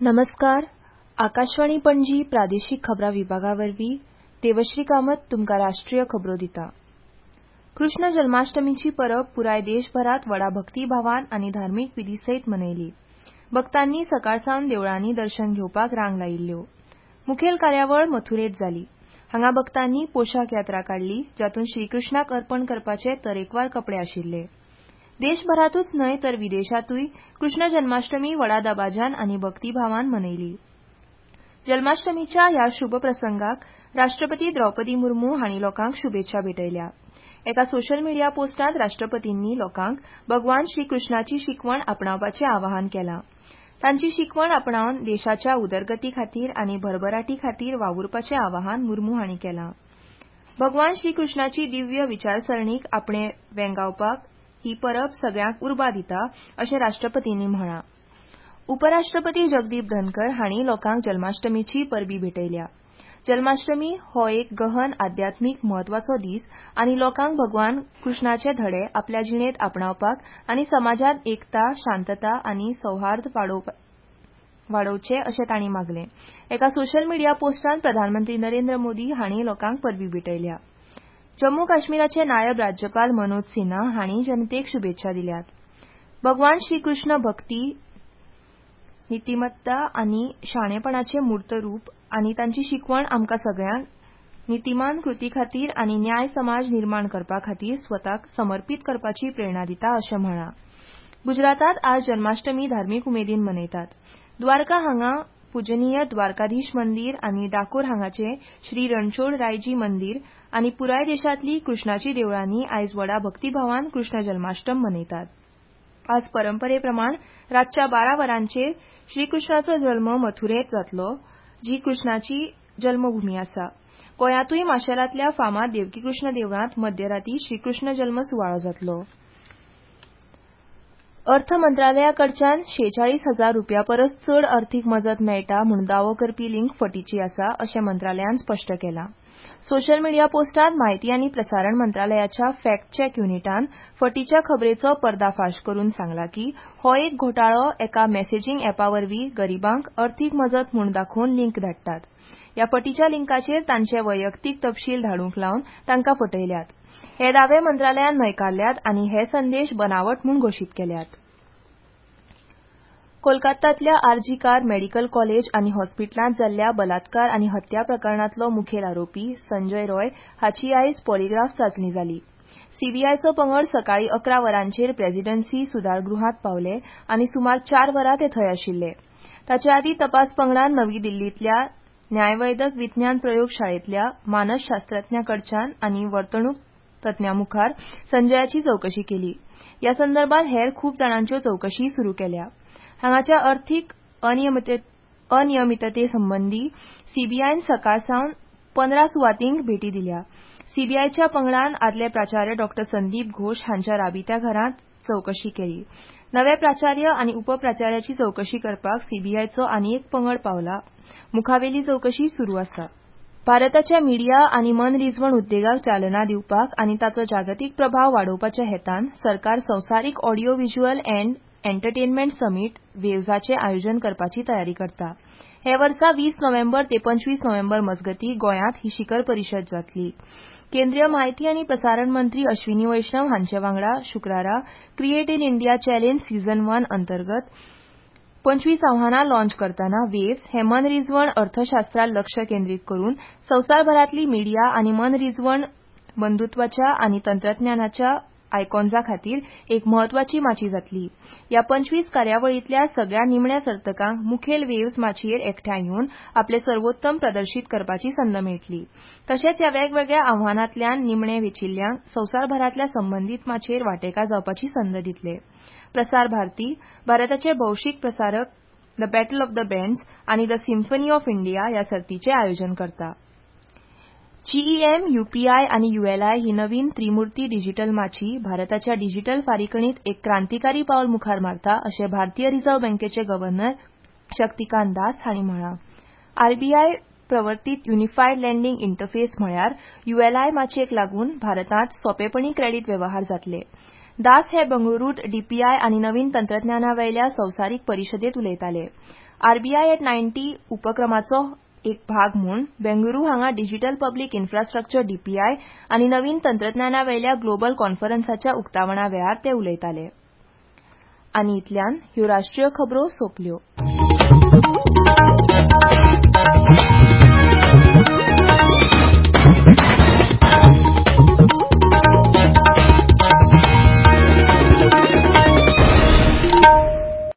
नमस्कार. आकाशवाणी पणजी प्रादेशीक खबरां विभागावरवीं देवश्री कामत तुमकां राष्ट्रीय खबरो दिता. कृष्ण जन्माष्टमीची परब पुराय देशभरात व्हडा भक्तीभावान आनी धार्मीक विधी सयत मनयली. भक्तांनी सकाळसावन देवळांनी दर्शन घेवपाक रांग लायिल्ल्यो. मुखेल कार्यावळ मथुरेंत जाली. हांगा भक्तांनी पोशाख यात्रा काडली, जातूंत श्रीकृष्णाक अर्पण करपाचे तरेकवार कपडे आशिल्ले. देशभरातूच न्हय तर विदेशातूय कृष्ण जन्माष्टमी व्हडा दबाज्यान आनी भक्तीभावान मनयली. जन्माष्टमीच्या ह्या शुभ प्रसंगाक राष्ट्रपती द्रौपदी मुर्मू हांणी लोकांक शुभेच्छा भेटयल्या. एका सोशल मिडिया पोस्टांत राष्ट्रपतींनी लोकांक भगवान श्रीकृष्णाची शिकवण आपणावपाचें आवाहन केलां. तांची शिकवण आपणावन देशाच्या उदरगती खातीर आनी भरभराटी खातीर वावुरपाचें आवाहन मुर्मू हांणी केलां. भगवान श्रीकृष्णाची दिव्य विचारसरणीक आपणे वेंगावपाक ही परब सगळ्यांक उर्बा दिता अशें राष्ट्रपतींनी म्हळां. उपराष्ट्रपती जगदीप धनखर हांणी लोकांक जन्माष्टमीची परबी भेटयल्या. जन्माष्टमी हो एक गहन आध्यात्मीक म्हत्वाचो दीस आनी लोकांक भगवान कृष्णाचे धडे आपल्या जिणेंत आपणावपाक आनी समाजांत एकता, शांतता आनी सौहार्द वाडोवचें अशें तांणी मागलें. एका सोशल मिडिया पोस्टांत प्रधानमंत्री नरेंद्र मोदी हांणी लोकांक परबी भेटयल्या. जम्मू काश्मीराचे नायब राज्यपाल मनोज सिन्हा हांणी जनतेक शुभेच्छा दिल्यात. भगवान श्रीकृष्ण भक्ती, नितिमत्ता आनी शाणेपणाचें मूर्त रूप आनी तांची शिकवण आमकां सगळ्यांक नितिमान कृती खातीर आनी न्याय समाज निर्माण करपा खातीर स्वताक समर्पीत करपाची प्रेरणा दिता अशें म्हळां. गुजरातात आज जन्माष्टमी धार्मीक उमेदीन मनयतात. द्वारका हांगा पुजनीय द्वारकाधीश मंदीर आनी डाकोर हांगाचें श्री रणछोड रायजी मंदीर आनी पुराय देशांतली कृष्णाची देवळांनी आयज व्हडा भक्तीभावान कृष्ण जन्माष्टम मनयतात. आज परंपरेप्रमाण रातच्या 12 वरांचेर श्रीकृष्णाचो जल्म मथुरेंत जातलो, जी कृष्णाची जल्मभूमी आसा. गोंयांतूय माशेलांतल्या फामाद देवकी कृष्ण देवळांत मध्यराती श्रीकृष्ण जल्म सुवाळो जातलो. अर्थ मंत्रालयाकडच्यान 46,000 रुपया परस चड अर्थीक मजत मेळटा म्हूण दावो करपी लिंक फटीची आसा अशें मंत्रालयान स्पश्ट केलां. सोशल मिडिया पोस्टांत म्हायती आनी प्रसारण मंत्रालयाच्या फॅक्ट चेक युनिटान फटीच्या खबरेचो पर्दाफाश करून सांगला की हो एक घोटाळो एका मॅसेजिंग ॲपावरवीं गरीबांक अर्थीक मजत म्हूण दाखोवन लिंक धाडटात. ह्या फटीच्या लिंकाचेर तांचे वैयक्तीक तपशील धाडूंक लावन तांकां फटयल्यात. हे दावे मंत्रालयान न्हयकारल्यात आनी हे संदेश बनावट म्हूण घोशीत केल्यात. कोलकात्यांतल्या आरजी कार मेडिकल कॉलेज आनी हॉस्पिटलांत जाल्ल्या बलात्कार आनी हत्या प्रकरणांतलो मुखेल आरोपी संजय रॉय हाची आयज पॉलिग्राफ चांचणी जाली. सीबीआयचो पंगड सकाळीं 11 वरांचेर प्रेसिडन्सी सुदारगृहांत पावले आनी सुमार 4 वरां ते थंय आशिल्ले. ताचे आदीं तपास पंगडान नवी दिल्लींतल्या न्यायवैदक विज्ञान प्रयोगशाळेंतल्या मानसशास्त्रज्ञाकडच्यान आनी वर्तणूक तज्ञांमुखार संजयाची चवकशी केली. ह्या संदर्भात हेर खूब जाणांच्यो चवकशी सुरू केल्या. हांगाच्या अर्थीक अनियमितते संबंधी सीबीआयन सकाळसावन 15 सुवातींक भेटी दिल्या. सीबीआयच्या पंगडान आदले प्राचार्य डॉ. संदीप घोष हांच्या राबित्या घरांत चवकशी केली. नवे प्राचार्य आनी उपप्राचार्याची चवकशी करपाक सीबीआयचो आनी एक पंगड पावला. मुखावेली चवकशी सुरू आसा. भारताच्या मिडिया आनी मनरिजवण उद्देगाक चालना दिवपाक आनी ताचो जागतीक प्रभाव वाडोवपाच्या हेतान सरकार संवसारीक audio visual and entertainment summit वेव्हजाचें आयोजन करपाची तयारी करता. हे वर्सा 20 नोव्हेंबर ते 25 नोव्हेंबर मजगतीं गोंयांत ही शिखर परिशद जातली. केंद्रीय म्हायती आनी प्रसारण मंत्री अश्विनी वैष्णव हांचे वांगडा शुक्रारा create in India challenge season 1 अंतर्गत 25 आव्हानां लॉन्च करतना वेव्हज हे मनरिजवण अर्थशास्त्रार लक्ष केंद्रीत करून संवसारभरातली मिडिया आनी मनरिजवण बंधुत्वाच्या आनी तंत्रज्ञानाच्या आयकॉन्जा खातीर एक म्हत्वाची माची जातली. ह्या 25 कार्यावळींतल्या सगळ्या निमण्या सर्तकांक मुखेल वेव्हज माचयेर एकठांय येवन आपले सर्वोत्तम प्रदर्शीत करपाची संद मेळटली. तशेंच ह्या वेगवेगळ्या आव्हानांतल्यान निमणे वेंचिल्ल्यांक संवसारभरातल्या संबंदीत माचयेर वांटेकार जावपाची संद दितले. प्रसार भारती, भारताचे भौशीक प्रसारक the battle of the bands आनी द सिम्फनी ऑफ इंडिया ह्या सर्तीचें आयोजन करता. जीईएम, यूपीआय आनी यूएलआय ही नवीन त्रिमुर्ती डिजिटल माची भारताच्या डिजिटल फारीकणीत एक क्रांतिकारी पावल मुखार मारता अशें भारतीय रिझर्व्ह बँकेचे गव्हर्नर शक्तिकांत दास हांणी म्हळां. आरबीआय प्रवर्तीत युनिफायड लँडिंग इंटरफेस म्हळ्यार यूएलआय माचयेक लागून भारतांत सोंपेपणी क्रेडीट वेव्हार जातले. दास हे बंगळुरूत डीपीआय आनी नवीन तंत्रज्ञानावयल्या संवसारीक परिशदेत उलयताले. आरबीआय एट 90 उपक्रमाचो एक भाग म्हूण बेंगळुरू हांगा डिजिटल पब्लीक इन्फ्रास्ट्रक्चर डीपीआय आनी नवीन तंत्रज्ञानावयल्या ग्लोबल कॉन्फरन्साच्या उक्तावणा वेळार ते उलयताले. आनी इतल्यान ह्यो राष्ट्रीय खबरो सोंपल्यो.